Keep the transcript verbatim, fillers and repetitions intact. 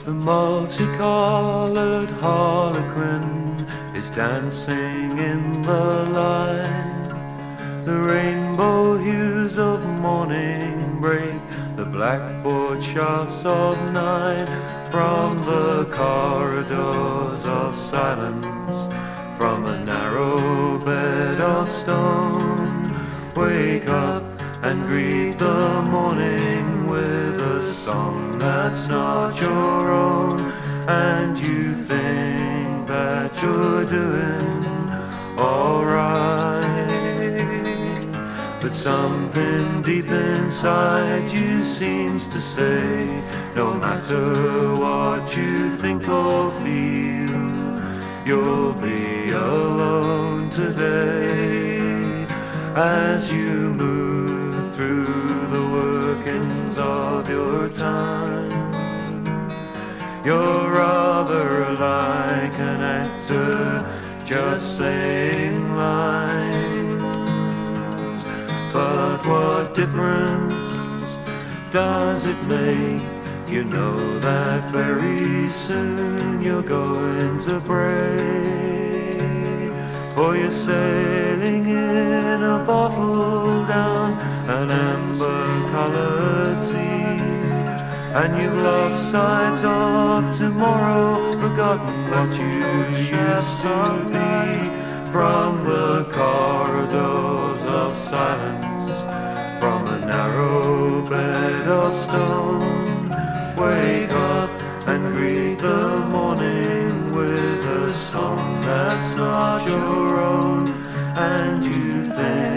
The multicolored harlequin is dancing in the light. The rainbow hues of morning break the blackboard shafts of night. From the corridors of silence, from a narrow bed of stone, wake up and greet the morning with a song that's not your own. And you think that you're doing alright, but something deep inside you seems to say, no matter what you think or feel, you'll be alone today. As you move through the workings of your time, you're rather like an actor just saying lines. But what difference does it make? You know that very soon you're going to break, for you're sailing in a bottle down an amber-colored sea, and you've lost sight of tomorrow, forgotten what you used to be. From the corridors of silence, from a narrow bed of stone, wake up and greet the morning with a song that's not your own. And you think